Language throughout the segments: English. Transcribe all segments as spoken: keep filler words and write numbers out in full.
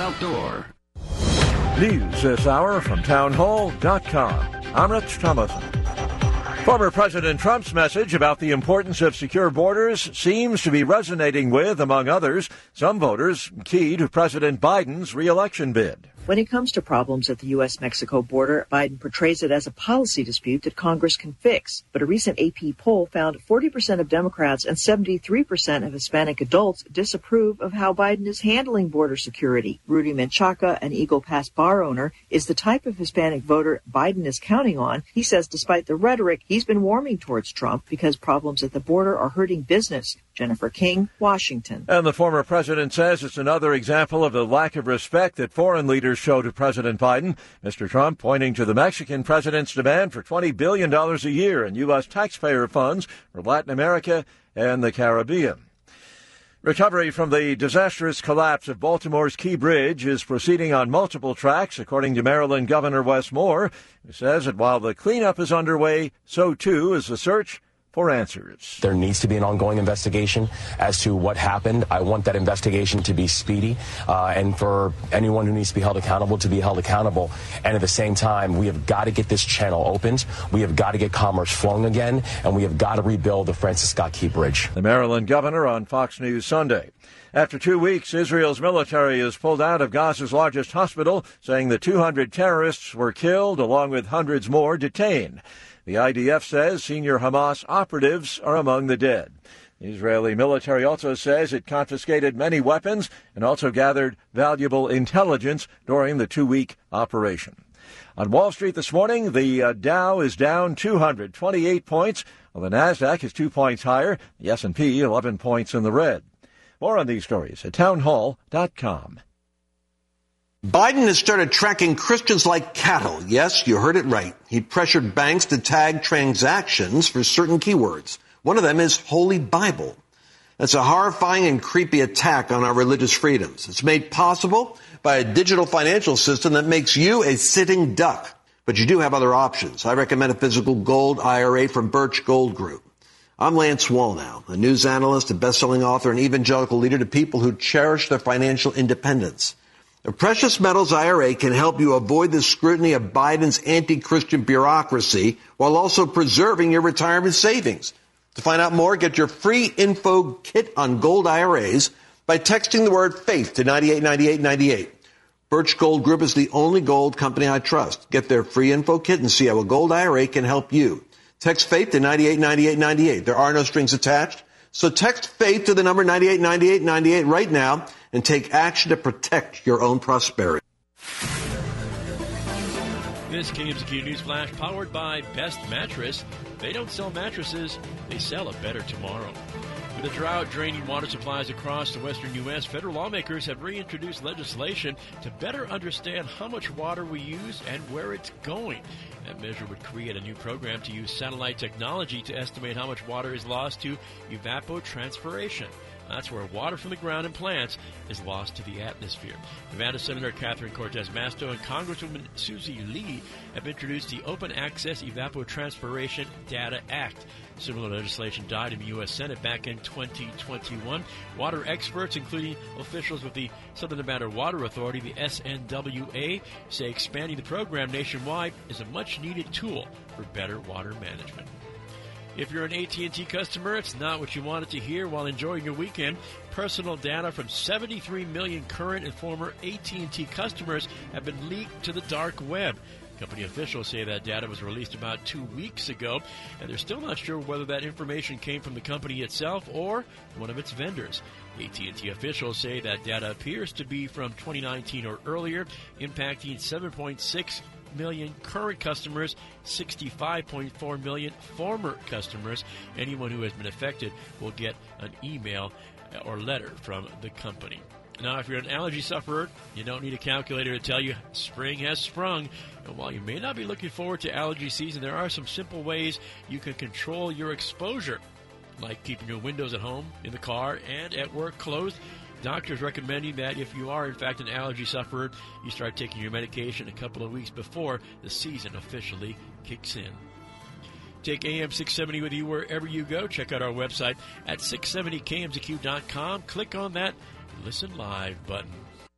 Outdoor. News this hour from town hall dot com. I'm Rich Thomason. Former President Trump's message about the importance of secure borders seems to be resonating with, among others, some voters key to President Biden's re-election bid. When it comes to problems at the U S Mexico border, Biden portrays it as a policy dispute that Congress can fix. But a recent A P poll found forty percent of Democrats and seventy-three percent of Hispanic adults disapprove of how Biden is handling border security. Rudy Menchaca, an Eagle Pass bar owner, is the type of Hispanic voter Biden is counting on. He says despite the rhetoric, he's been warming towards Trump because problems at the border are hurting business. Jennifer King, Washington. And the former president says it's another example of the lack of respect that foreign leaders show to President Biden. Mister Trump pointing to the Mexican president's demand for twenty billion dollars a year in U S taxpayer funds for Latin America and the Caribbean. Recovery from the disastrous collapse of Baltimore's Key Bridge is proceeding on multiple tracks, according to Maryland Governor Wes Moore, who says that while the cleanup is underway, so too is the search for answers. There needs to be an ongoing investigation as to what happened. I want that investigation to be speedy uh, and for anyone who needs to be held accountable to be held accountable. And at the same time, we have got to get this channel opened. We have got to get commerce flowing again, and we have got to rebuild the Francis Scott Key Bridge. The Maryland governor on Fox News Sunday. After two weeks, Israel's military has pulled out of Gaza's largest hospital, saying that two hundred terrorists were killed, along with hundreds more detained. The I D F says senior Hamas operatives are among the dead. The Israeli military also says it confiscated many weapons and also gathered valuable intelligence during the two-week operation. On Wall Street this morning, the uh, Dow is down two hundred twenty-eight points, while the NASDAQ is two points higher, the S and P eleven points in the red. More on these stories at town hall dot com. Biden has started tracking Christians like cattle. Yes, you heard it right. He pressured banks to tag transactions for certain keywords. One of them is Holy Bible. That's a horrifying and creepy attack on our religious freedoms. It's made possible by a digital financial system that makes you a sitting duck. But you do have other options. I recommend a physical gold I R A from Birch Gold Group. I'm Lance Wallnau, a news analyst, a best-selling author, and evangelical leader to people who cherish their financial independence. A precious metals I R A can help you avoid the scrutiny of Biden's anti-Christian bureaucracy while also preserving your retirement savings. To find out more, get your free info kit on gold I R As by texting the word faith to nine eight nine eight nine eight. Birch Gold Group is the only gold company I trust. Get their free info kit and see how a gold I R A can help you. Text faith to nine eight nine eight nine eight. There are no strings attached. So text faith to the number nine eight nine eight nine eight right now and take action to protect your own prosperity. This K M Z Q News Flash powered by Best Mattress. They don't sell mattresses, they sell a better tomorrow. With a drought draining water supplies across the western U S, federal lawmakers have reintroduced legislation to better understand how much water we use and where it's going. That measure would create a new program to use satellite technology to estimate how much water is lost to evapotranspiration. That's where water from the ground and plants is lost to the atmosphere. Nevada Senator Catherine Cortez Masto and Congresswoman Susie Lee have introduced the Open Access Evapotranspiration Data Act. Similar legislation died in the U S Senate back in twenty twenty-one. Water experts, including officials with the Southern Nevada Water Authority, the S N W A, say expanding the program nationwide is a much-needed tool for better water management. If you're an A T and T customer, it's not what you wanted to hear while enjoying your weekend. Personal data from seventy-three million current and former A T and T customers have been leaked to the dark web. Company officials say that data was released about two weeks ago, and they're still not sure whether that information came from the company itself or one of its vendors. A T and T officials say that data appears to be from twenty nineteen or earlier, impacting seven point six million current customers, sixty-five point four million former customers. Anyone who has been affected will get an email or letter from the company. Now, if you're an allergy sufferer, you don't need a calculator to tell you spring has sprung. And while you may not be looking forward to allergy season, there are some simple ways you can control your exposure, like keeping your windows at home, in the car, and at work closed. Doctors recommending that if you are, in fact, an allergy sufferer, you start taking your medication a couple of weeks before the season officially kicks in. Take A M six seventy with you wherever you go. Check out our website at six seventy K M Z Q dot com. Click on that Listen Live button.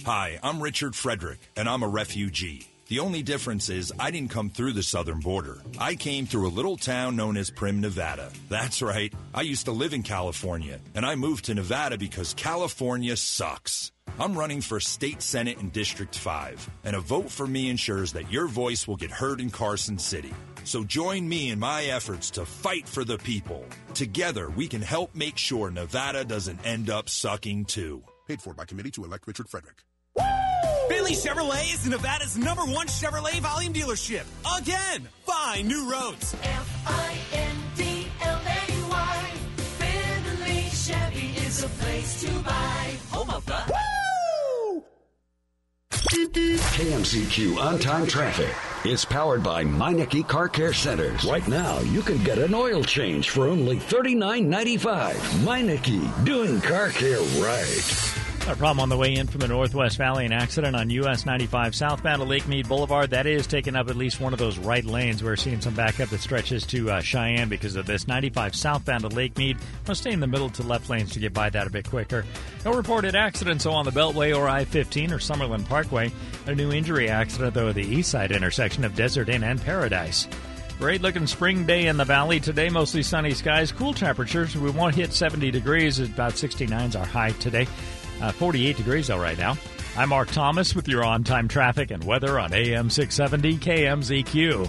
Hi, I'm Richard Frederick, and I'm a refugee. The only difference is I didn't come through the southern border. I came through a little town known as Primm, Nevada. That's right. I used to live in California, and I moved to Nevada because California sucks. I'm running for State Senate in District five, and a vote for me ensures that your voice will get heard in Carson City. So join me in my efforts to fight for the people. Together, we can help make sure Nevada doesn't end up sucking too. Paid for by committee to elect Richard Frederick. Finley Chevrolet is Nevada's number one Chevrolet volume dealership. Again, find new roads. F I N D L A Y. Finley Chevy is a place to buy. Home of the... Woo! K M C Q on-time traffic. It's powered by Meineke Car Care Centers. Right now, you can get an oil change for only thirty-nine ninety-five. Meineke, doing car care right. A problem on the way in from the Northwest Valley, an accident on U S ninety-five southbound to Lake Mead Boulevard. That is taking up at least one of those right lanes. We're seeing some backup that stretches to uh, Cheyenne because of this. ninety-five southbound to Lake Mead. Must stay in the middle to left lanes to get by that a bit quicker. No reported accidents so on the Beltway or I fifteen or Summerlin Parkway. A new injury accident, though, at the east side intersection of Desert Inn and Paradise. Great looking spring day in the valley. Today, mostly sunny skies, cool temperatures. We won't hit seventy degrees. About sixty-nine is our high today. Uh, forty-eight degrees though right now. I'm Mark Thomas with your on-time traffic and weather on A M six seventy K M Z Q.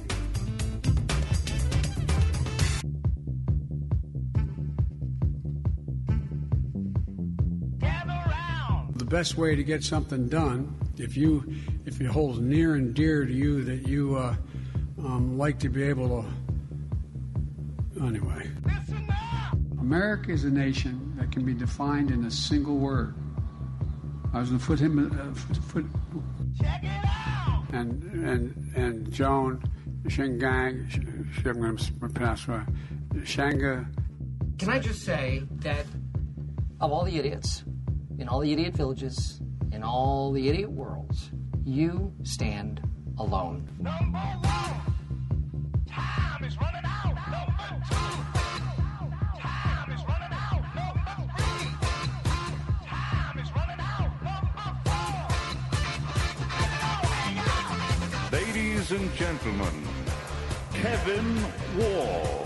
The best way to get something done, if you if it holds near and dear to you that you uh, um, like to be able to. Anyway. America is a nation that can be defined in a single word. I was going to put him, uh, foot, foot, check it out. And and and Joan Shengang, I'm going to pronounce it. Shanga. Can I just say that of all the idiots in all the idiot villages in all the idiot worlds, you stand alone. Number one, time is running out. Number two. Ladies and gentlemen, Kevin Wall.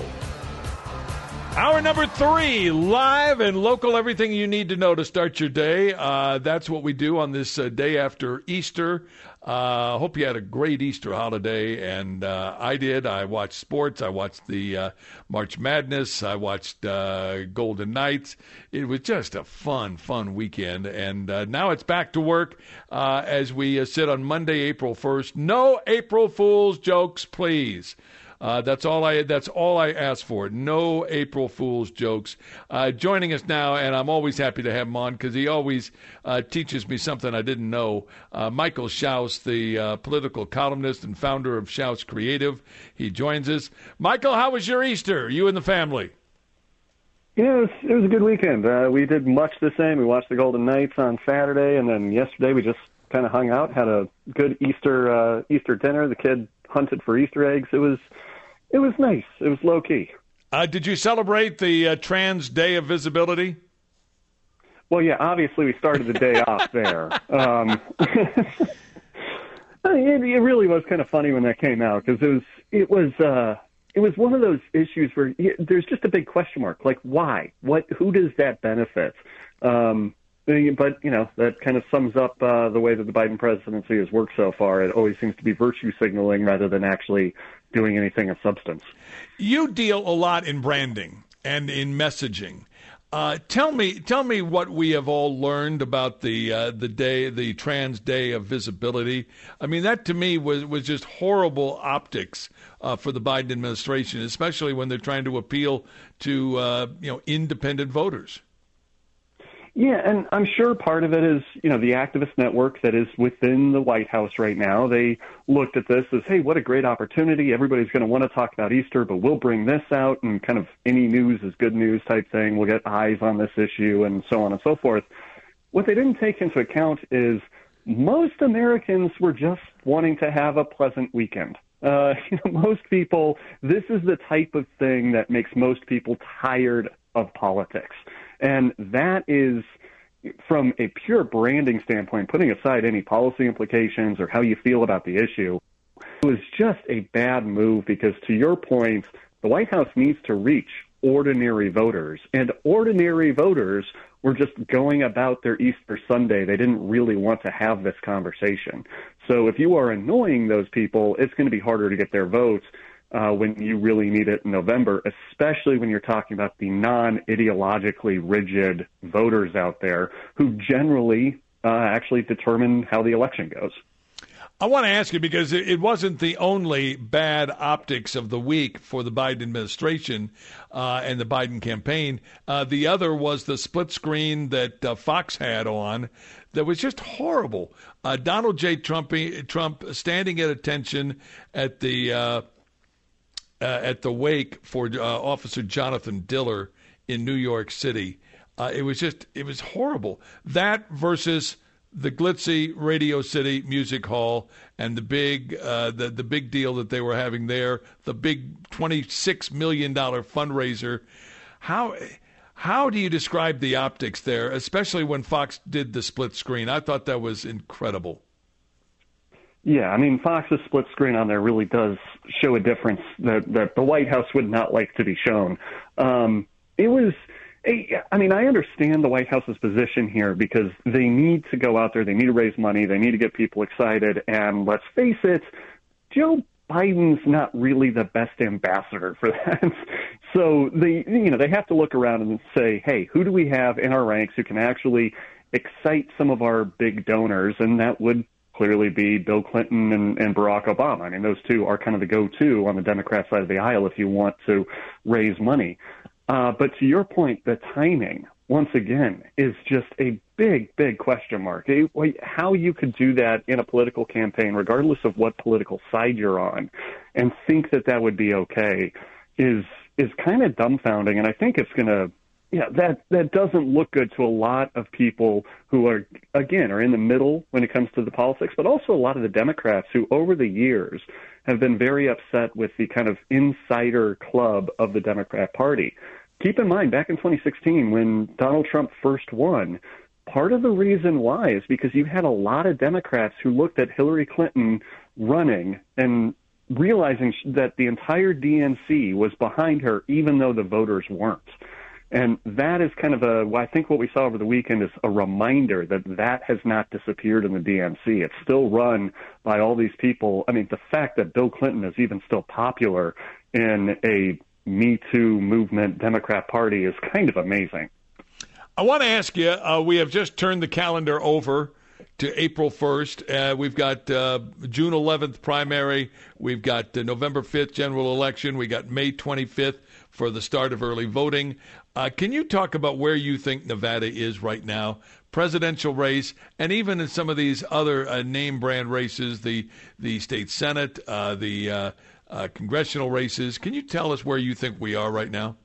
Hour number three, live and local, everything you need to know to start your day. Uh, that's what we do on this uh, day after Easter. I uh, hope you had a great Easter holiday, and uh, I did. I watched sports. I watched the uh, March Madness. I watched uh, Golden Knights. It was just a fun, fun weekend, and uh, now it's back to work uh, as we uh, sit on Monday, April first. No April Fool's jokes, please. Uh, that's all I. That's all I ask for. No April Fool's jokes. Uh, joining us now, and I'm always happy to have him on because he always uh, teaches me something I didn't know. Uh, Michael Schaus, the uh, political columnist and founder of Schaus Creative, he joins us. Michael, how was your Easter? You and the family? Yeah, it was, it was a good weekend. Uh, we did much the same. We watched the Golden Knights on Saturday, and then yesterday we just kind of hung out, had a good Easter uh, Easter dinner. The kid hunted for Easter eggs. It was it was nice. It was low key. Uh, did you celebrate the uh, Trans Day of Visibility? Well, yeah. Obviously, we started the day off there. Um, it, it really was kind of funny when that came out because it was it was uh, it was one of those issues where there's just a big question mark. Like, why? What? Who does that benefit? Um, But, you know, that kind of sums up uh, the way that the Biden presidency has worked so far. It always seems to be virtue signaling rather than actually doing anything of substance. You deal a lot in branding and in messaging. Uh, tell me, tell me what we have all learned about the uh, the day, the Trans Day of Visibility. I mean, that to me was was just horrible optics uh, for the Biden administration, especially when they're trying to appeal to uh, you know independent voters. Yeah, and I'm sure part of it is, you know, the activist network that is within the White House right now. They looked at this as, hey, what a great opportunity. Everybody's going to want to talk about Easter, but we'll bring this out, and kind of any news is good news type thing. We'll get eyes on this issue and so on and so forth. What they didn't take into account is most Americans were just wanting to have a pleasant weekend. Uh, you know, most people, this is the type of thing that makes most people tired of politics. And that is from a pure branding standpoint, putting aside any policy implications or how you feel about the issue, it was just a bad move because, to your point, the White House needs to reach ordinary voters, and ordinary voters were just going about their Easter Sunday. They didn't really want to have this conversation. So if you are annoying those people, it's going to be harder to get their votes uh, when you really need it in November, especially when you're talking about the non-ideologically rigid voters out there who generally uh, actually determine how the election goes. I want to ask you, because it wasn't the only bad optics of the week for the Biden administration uh, and the Biden campaign. Uh, the other was the split screen that uh, Fox had on that was just horrible. Uh, Donald J. Trump, Trump standing at attention at the uh, uh, at the wake for uh, Officer Jonathan Diller in New York City. Uh, it was just, it was horrible. That versus the glitzy Radio City Music Hall and the big uh, the the big deal that they were having there, the big twenty-six million dollars fundraiser. How how do you describe the optics there, especially when Fox did the split screen? I thought that was incredible. Yeah, I mean, Fox's split screen on there really does show a difference that, that the White House would not like to be shown. Um, it was... I mean, I understand the White House's position here because they need to go out there, they need to raise money, they need to get people excited, and let's face it, Joe Biden's not really the best ambassador for that. So they, you know, they have to look around and say, hey, who do we have in our ranks who can actually excite some of our big donors? And that would clearly be Bill Clinton and, and Barack Obama. I mean, those two are kind of the go-to on the Democrat side of the aisle if you want to raise money. Uh, but to your point, the timing, once again, is just a big, big question mark. How you could do that in a political campaign, regardless of what political side you're on, and think that that would be okay is is kind of dumbfounding. And I think it's going to, yeah, that, that doesn't look good to a lot of people who are, again, are in the middle when it comes to the politics, but also a lot of the Democrats who over the years have been very upset with the kind of insider club of the Democrat Party. Keep in mind, back in twenty sixteen, when Donald Trump first won, part of the reason why is because you had a lot of Democrats who looked at Hillary Clinton running and realizing that the entire D N C was behind her, even though the voters weren't. And that is kind of a, well, I think what we saw over the weekend is a reminder that that has not disappeared in the D N C. It's still run by all these people. I mean, the fact that Bill Clinton is even still popular in a Me Too movement Democrat Party is kind of amazing. I want to ask you, uh, we have just turned the calendar over to April first. Uh, we've got uh, June eleventh primary. We've got uh, November fifth general election. We got May twenty-fifth for the start of early voting. Uh, can you talk about where you think Nevada is right now? Presidential race, and even in some of these other uh, name brand races, the the state senate, uh, the uh, uh, congressional races. Can you tell us where you think we are right now?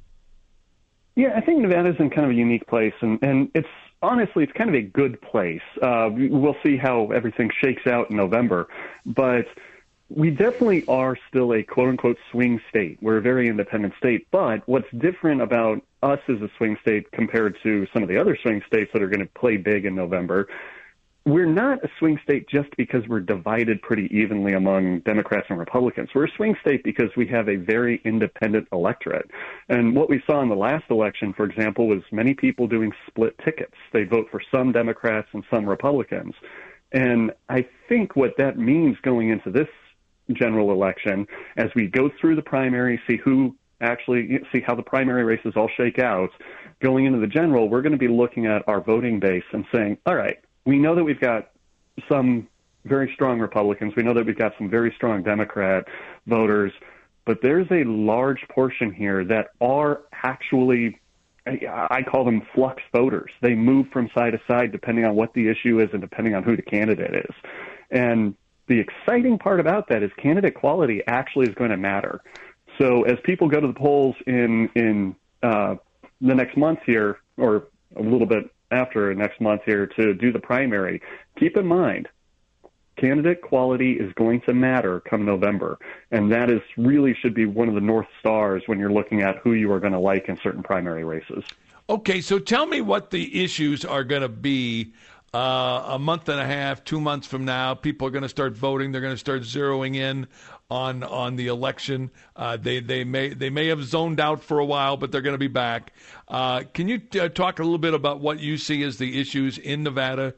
Yeah, I think Nevada's in kind of a unique place, and, and it's honestly, it's kind of a good place. Uh, we'll see how everything shakes out in November, but we definitely are still a quote-unquote swing state. We're a very independent state, but what's different about us as a swing state compared to some of the other swing states that are going to play big in November, we're not a swing state just because we're divided pretty evenly among Democrats and Republicans. We're a swing state because we have a very independent electorate. And what we saw in the last election, for example, was many people doing split tickets. They vote for some Democrats and some Republicans. And I think what that means going into this general election, as we go through the primary, see who actually, see how the primary races all shake out, going into the general, we're going to be looking at our voting base and saying, all right, we know that we've got some very strong Republicans. We know that we've got some very strong Democrat voters, but there's a large portion here that are actually, I call them flux voters. They move from side to side depending on what the issue is and depending on who the candidate is. And the exciting part about that is candidate quality actually is going to matter. So as people go to the polls in, in uh, the next month here, or a little bit after next month here to do the primary, keep in mind, candidate quality is going to matter come November. And that is really should be one of the North Stars when you're looking at who you are going to like in certain primary races. Okay, so tell me what the issues are going to be uh, a month and a half, two months from now. People are going to start voting. They're going to start zeroing in on on the election. Uh, they they may they may have zoned out for a while, but they're going to be back. Uh, can you t- talk a little bit about what you see as the issues in Nevada?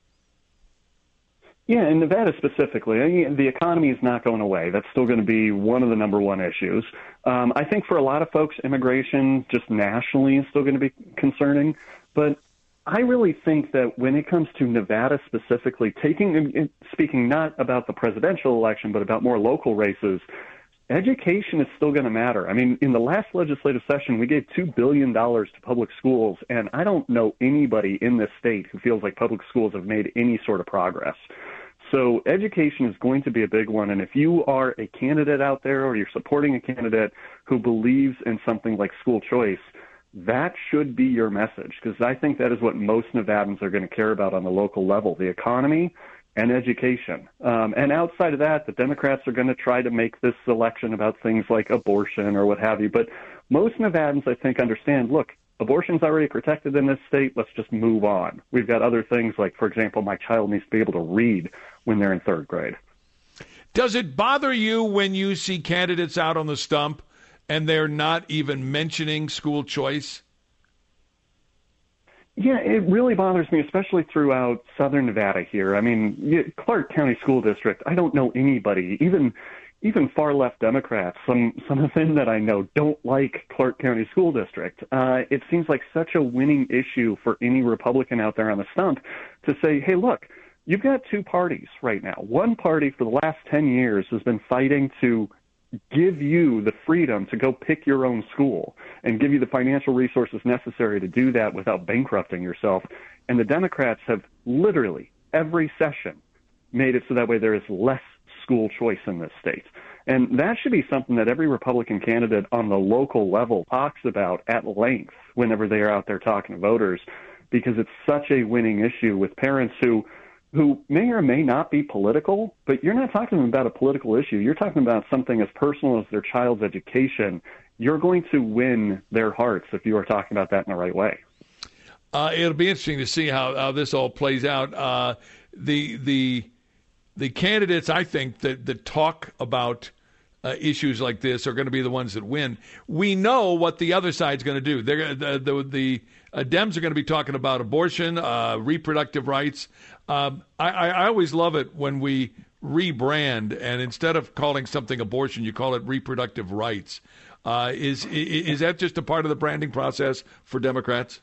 Yeah, in Nevada specifically, I mean, the economy is not going away. That's still going to be one of the number one issues. Um, I think for a lot of folks, immigration just nationally is still going to be concerning. But I really think that when it comes to Nevada specifically, taking speaking not about the presidential election, but about more local races, education is still going to matter. I mean, in the last legislative session, we gave two billion dollars to public schools, and I don't know anybody in this state who feels like public schools have made any sort of progress. So education is going to be a big one, and if you are a candidate out there or you're supporting a candidate who believes in something like school choice, that should be your message, because I think that is what most Nevadans are going to care about on the local level, the economy and education. Um, and outside of that, the Democrats are going to try to make this election about things like abortion or what have you. But most Nevadans, I think, understand, look, abortion's already protected in this state. Let's just move on. We've got other things like, for example, my child needs to be able to read when they're in third grade. Does it bother you when you see candidates out on the stump and they're not even mentioning school choice? Yeah, it really bothers me, especially throughout southern Nevada here. I mean, Clark County School District, I don't know anybody, even even far-left Democrats, some, some of them that I know don't like Clark County School District. Uh, it seems like such a winning issue for any Republican out there on the stump to say, hey, look, you've got two parties right now. One party for the last ten years has been fighting to give you the freedom to go pick your own school and give you the financial resources necessary to do that without bankrupting yourself. And the Democrats have literally every session made it so that way there is less school choice in this state. And that should be something that every Republican candidate on the local level talks about at length whenever they are out there talking to voters, because it's such a winning issue with parents who who may or may not be political, but you're not talking about a political issue. You're talking about something as personal as their child's education. You're going to win their hearts if you are talking about that in the right way. Uh, it'll be interesting to see how, how this all plays out. Uh, the the the candidates, I think, that, that talk about uh, issues like this are going to be the ones that win. We know what the other side's going to do. They're the the, the uh, Dems are going to be talking about abortion, uh, reproductive rights. Um, I, I always love it when we rebrand, and instead of calling something abortion, you call it reproductive rights. Uh, is is that just a part of the branding process for Democrats?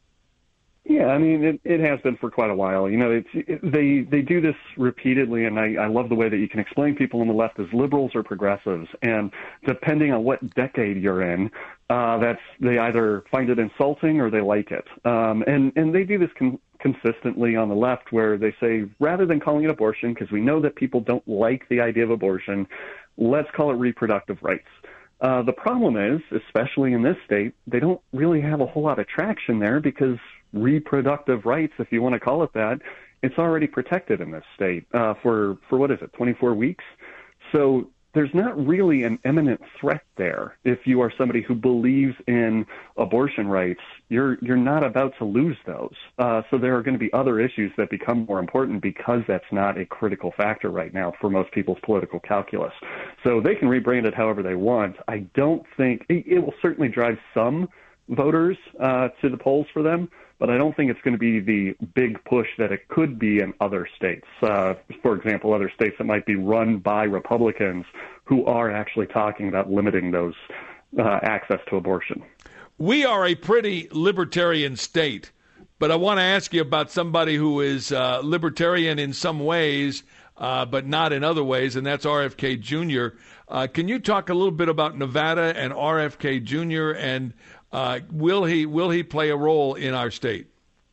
Yeah, I mean, it, it has been for quite a while. You know, it's, it, they they do this repeatedly, and I, I love the way that you can explain people on the left as liberals or progressives. And depending on what decade you're in, uh, that's they either find it insulting or they like it. Um, and, and they do this con- consistently on the left, where they say, rather than calling it abortion, because we know that people don't like the idea of abortion, let's call it reproductive rights. Uh, the problem is, especially in this state, they don't really have a whole lot of traction there, because reproductive rights, if you want to call it that, it's already protected in this state uh, for, for what is it, twenty-four weeks? So there's not really an imminent threat there. If you are somebody who believes in abortion rights, you're you're not about to lose those. Uh, so there are going to be other issues that become more important, because that's not a critical factor right now for most people's political calculus. So they can rebrand it however they want. I don't think it, it will certainly drive some voters uh, to the polls for them, but I don't think it's going to be the big push that it could be in other states. Uh, for example, other states that might be run by Republicans who are actually talking about limiting those uh, access to abortion. We are a pretty libertarian state, but I want to ask you about somebody who is uh, libertarian in some ways, uh, but not in other ways, and that's R F K Junior Uh, can you talk a little bit about Nevada and R F K Junior, and Uh, will he will he play a role in our state?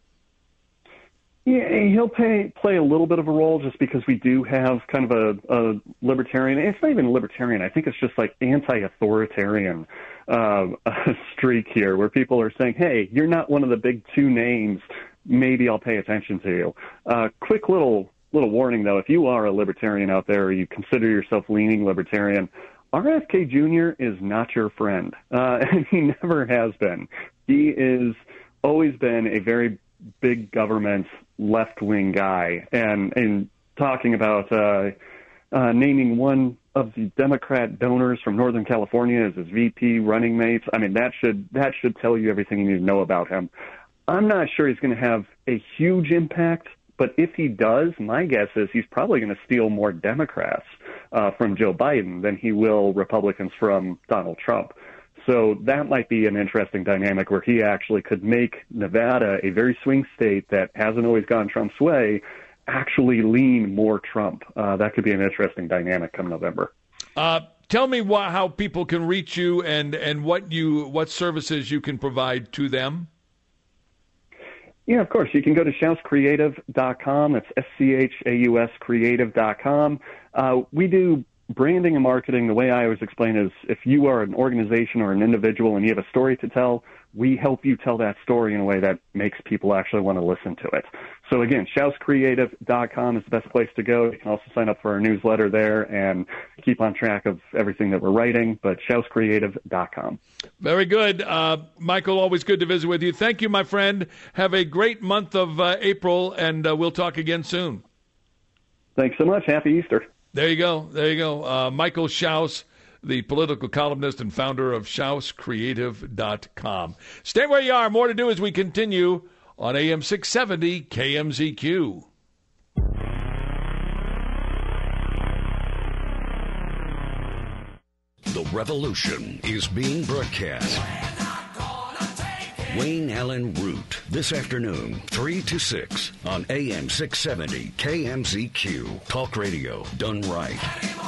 Yeah, he'll play play a little bit of a role, just because we do have kind of a, a libertarian. It's not even libertarian. I think it's just like anti-authoritarian uh, streak here, where people are saying, "Hey, you're not one of the big two names. Maybe I'll pay attention to you." Uh, quick little little warning, though: if you are a libertarian out there, or you consider yourself leaning libertarian, R F K Junior is not your friend, uh, and he never has been. He is always been a very big government left-wing guy, and and talking about uh, uh, naming one of the Democrat donors from Northern California as his V P running mates. I mean, that should that should tell you everything you need to know about him. I'm not sure he's going to have a huge impact, but if he does, my guess is he's probably going to steal more Democrats uh, from Joe Biden than he will Republicans from Donald Trump. So that might be an interesting dynamic where he actually could make Nevada, a very swing state that hasn't always gone Trump's way, actually lean more Trump. Uh, that could be an interesting dynamic come November. Uh, tell me wh- how people can reach you and, and what you what services you can provide to them. Yeah, of course. You can go to Schaus Creative dot com. It's S C H A U S creative dot com. Uh, we do branding and marketing. The way I always explain is if you are an organization or an individual and you have a story to tell, we help you tell that story in a way that makes people actually want to listen to it. So again, Schaus Creative dot com is the best place to go. You can also sign up for our newsletter there and keep on track of everything that we're writing, but Schaus Creative dot com. Very good. Uh, Michael, always good to visit with you. Thank you, my friend. Have a great month of uh, April, and uh, we'll talk again soon. Thanks so much. Happy Easter. There you go. There you go. Uh, Michael Schaus, the political columnist and founder of Schaus Creative dot com. Stay where you are. More to do as we continue on A M six seventy K M Z Q. The revolution is being broadcast. Wayne Allen Root, this afternoon, three to six on A M six seventy K M Z Q. Talk radio done right.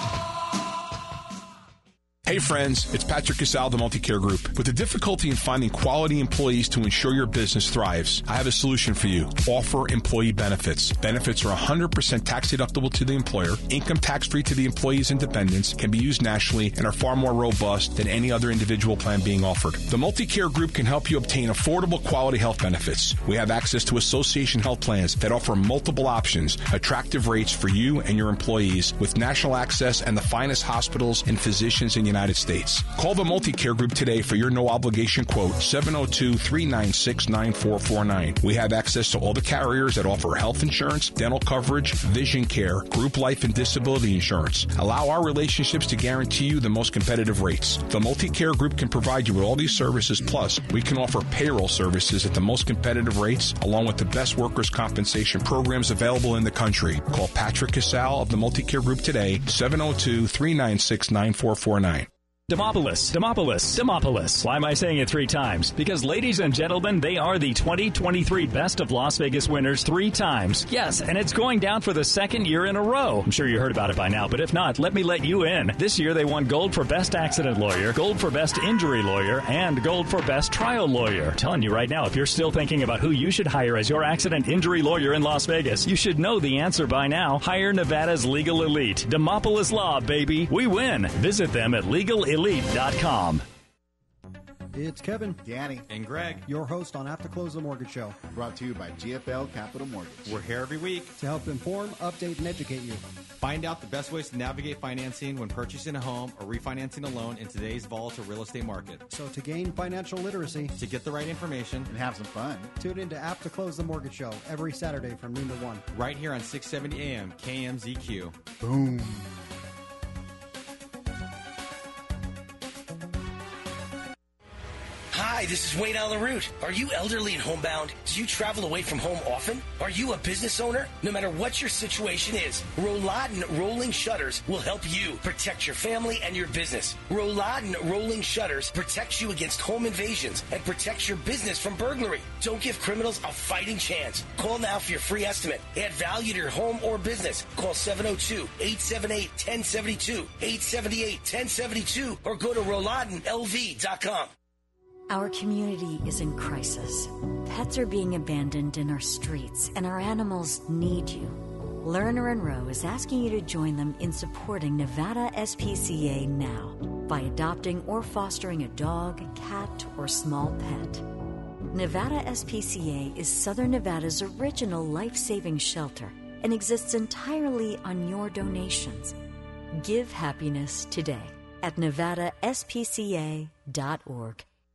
Hey friends, it's Patrick Casal, the Multicare Group. With the difficulty in finding quality employees to ensure your business thrives, I have a solution for you. Offer employee benefits. Benefits are one hundred percent tax deductible to the employer, income tax free to the employee's and dependents, can be used nationally, and are far more robust than any other individual plan being offered. The Multicare Group can help you obtain affordable quality health benefits. We have access to association health plans that offer multiple options, attractive rates for you and your employees, with national access and the finest hospitals and physicians in the United States. Call the Multicare Group today for your no-obligation quote, seven oh two, three nine six, nine four four nine. We have access to all the carriers that offer health insurance, dental coverage, vision care, group life and disability insurance. Allow our relationships to guarantee you the most competitive rates. The Multicare Group can provide you with all these services, plus we can offer payroll services at the most competitive rates, along with the best workers' compensation programs available in the country. Call Patrick Casal of the Multicare Group today, seven oh two, three nine six, nine four four nine. Demopolis, Demopolis, Demopolis. Why am I saying it three times? Because, ladies and gentlemen, they are the twenty twenty-three Best of Las Vegas winners three times. Yes, and it's going down for the second year in a row. I'm sure you heard about it by now, but if not, let me let you in. This year, they won gold for Best Accident Lawyer, gold for Best Injury Lawyer, and gold for Best Trial Lawyer. I'm telling you right now, if you're still thinking about who you should hire as your accident injury lawyer in Las Vegas, you should know the answer by now. Hire Nevada's Legal Elite. Demopolis Law, baby. We win. Visit them at legal elite dot com. It's Kevin, Danny, and Greg, your host on After Close the Mortgage Show. Brought to you by G F L Capital Mortgage. We're here every week to help inform, update, and educate you. Find out the best ways to navigate financing when purchasing a home or refinancing a loan in today's volatile real estate market. So to gain financial literacy, to get the right information, and have some fun, tune in to After Close the Mortgage Show every Saturday from noon to one. Right here on six seventy A M K M Z Q. Boom. Hi, this is Wayne Allen Root. Are you elderly and homebound? Do you travel away from home often? Are you a business owner? No matter what your situation is, Rolladen Rolling Shutters will help you protect your family and your business. Rolladen Rolling Shutters protects you against home invasions and protects your business from burglary. Don't give criminals a fighting chance. Call now for your free estimate. Add value to your home or business. Call seven oh two, eight seven eight, one oh seven two, eight seven eight, one oh seven two, or go to Rolladen L V dot com. Our community is in crisis. Pets are being abandoned in our streets, and our animals need you. Lerner and Rowe is asking you to join them in supporting Nevada S P C A now by adopting or fostering a dog, cat, or small pet. Nevada S P C A is Southern Nevada's original life-saving shelter and exists entirely on your donations. Give happiness today at nevada s p c a dot org.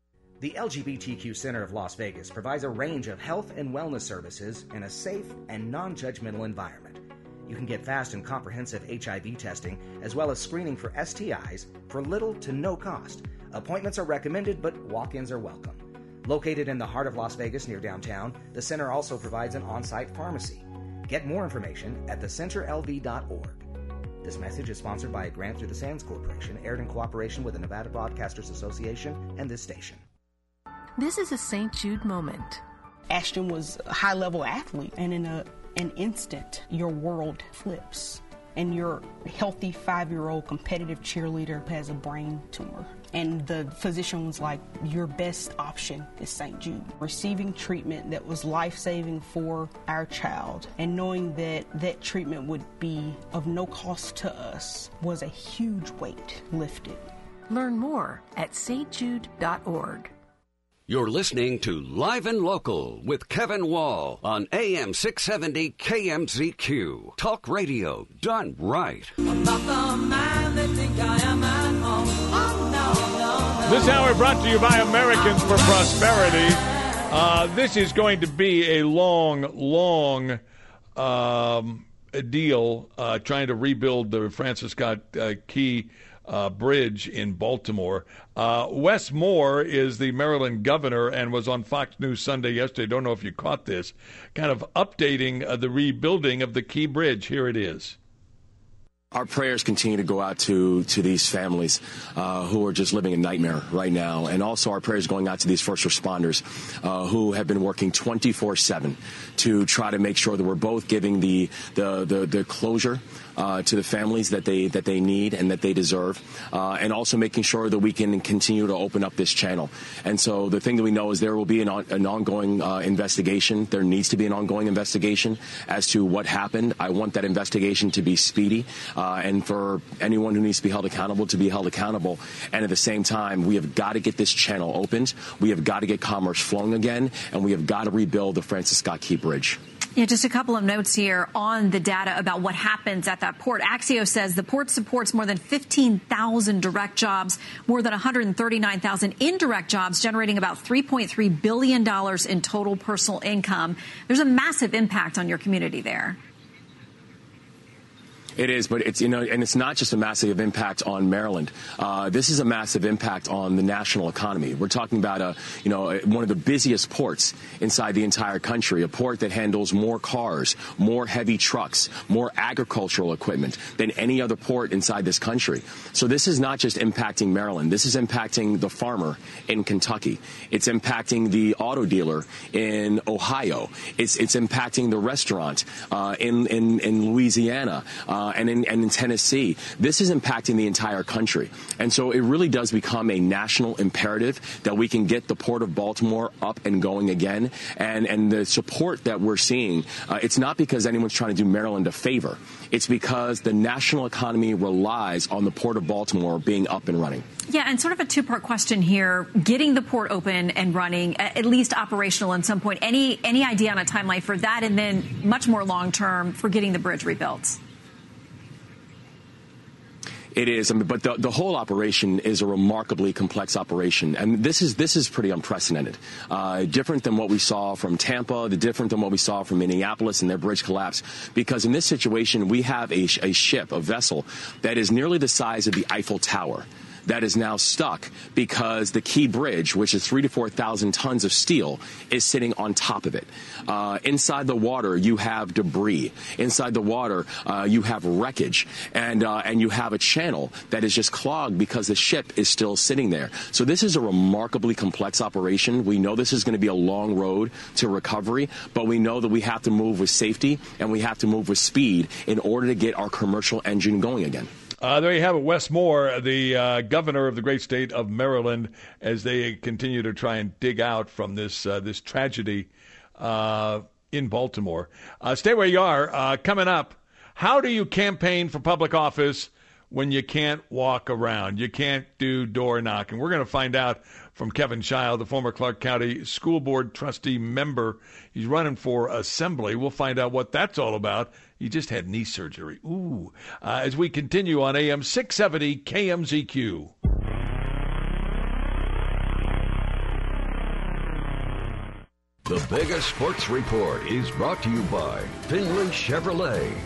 The L G B T Q Center of Las Vegas provides a range of health and wellness services in a safe and non-judgmental environment. You can get fast and comprehensive H I V testing as well as screening for S T Is for little to no cost. Appointments are recommended, but walk-ins are welcome. Located in the heart of Las Vegas near downtown, the center also provides an on-site pharmacy. Get more information at the center L V dot org. This message is sponsored by a grant through the Sands Corporation, aired in cooperation with the Nevada Broadcasters Association and this station. This is a Saint Jude moment. Ashton was a high-level athlete, and in a, an instant, your world flips. And your healthy five-year-old competitive cheerleader has a brain tumor. And the physician was like, your best option is Saint Jude. Receiving treatment that was life-saving for our child and knowing that that treatment would be of no cost to us was a huge weight lifted. Learn more at s t jude dot org. You're listening to Live and Local with Kevin Wall on A M six seventy K M Z Q. Talk radio done right. This hour brought to you by Americans for Prosperity. Uh, this is going to be a long, long um, deal uh, trying to rebuild the Francis Scott uh, Key Uh, Bridge in Baltimore. Uh, Wes Moore is the Maryland governor and was on Fox News Sunday yesterday. Don't know if you caught this. Kind of updating uh, the rebuilding of the Key Bridge. Here it is. Our prayers continue to go out to, to these families uh, who are just living a nightmare right now. And also our prayers going out to these first responders uh, who have been working twenty-four seven to try to make sure that we're both giving the, the, the, the closure uh, to the families that they that they need and that they deserve, uh, and also making sure that we can continue to open up this channel. And so the thing that we know is there will be an, on, an ongoing uh, investigation. There needs to be an ongoing investigation as to what happened. I want that investigation to be speedy. Uh, Uh, and for anyone who needs to be held accountable to be held accountable. And at the same time, we have got to get this channel opened. We have got to get commerce flowing again. And we have got to rebuild the Francis Scott Key Bridge. Yeah, just a couple of notes here on the data about what happens at that port. Axios says the port supports more than fifteen thousand direct jobs, more than one hundred thirty-nine thousand indirect jobs, generating about three point three billion dollars in total personal income. There's a massive impact on your community there. It is, but it's, you know, and it's not just a massive impact on Maryland. Uh, this is a massive impact on the national economy. We're talking about a, you know, one of the busiest ports inside the entire country, a port that handles more cars, more heavy trucks, more agricultural equipment than any other port inside this country. So this is not just impacting Maryland. This is impacting the farmer in Kentucky. It's impacting the auto dealer in Ohio. It's, it's impacting the restaurant uh, in, in, in Louisiana. Uh, Uh, and, in, and in Tennessee. This is impacting the entire country. And so it really does become a national imperative that we can get the Port of Baltimore up and going again. And, and the support that we're seeing, uh, it's not because anyone's trying to do Maryland a favor. It's because the national economy relies on the Port of Baltimore being up and running. Yeah, and sort of a two-part question here. Getting the port open and running, at least operational at some point, any, any idea on a timeline for that? And then much more long-term for getting the bridge rebuilt? It is, I mean, but the, the whole operation is a remarkably complex operation, and this is this is pretty unprecedented. Uh, different than what we saw from Tampa, the different than what we saw from Minneapolis and their bridge collapse. Because in this situation, we have a, a ship, a vessel that is nearly the size of the Eiffel Tower, that is now stuck because the Key Bridge, which is three to four thousand tons of steel, is sitting on top of it. Uh, inside the water, you have debris. Inside the water, uh, you have wreckage, and uh, and you have a channel that is just clogged because the ship is still sitting there. So this is a remarkably complex operation. We know this is going to be a long road to recovery, but we know that we have to move with safety and we have to move with speed in order to get our commercial engine going again. Uh, there you have it, Wes Moore, the uh, governor of the great state of Maryland, as they continue to try and dig out from this uh, this tragedy uh, in Baltimore. Uh, stay where you are. Uh, coming up, how do you campaign for public office when you can't walk around? You can't do door knocking. We're going to find out from Kevin Child, the former Clark County School Board trustee member. He's running for assembly. We'll find out what that's all about. He just had knee surgery. Ooh. Uh, as we continue on A M six seventy K M Z Q. The Vegas Sports Report is brought to you by Finley Chevrolet.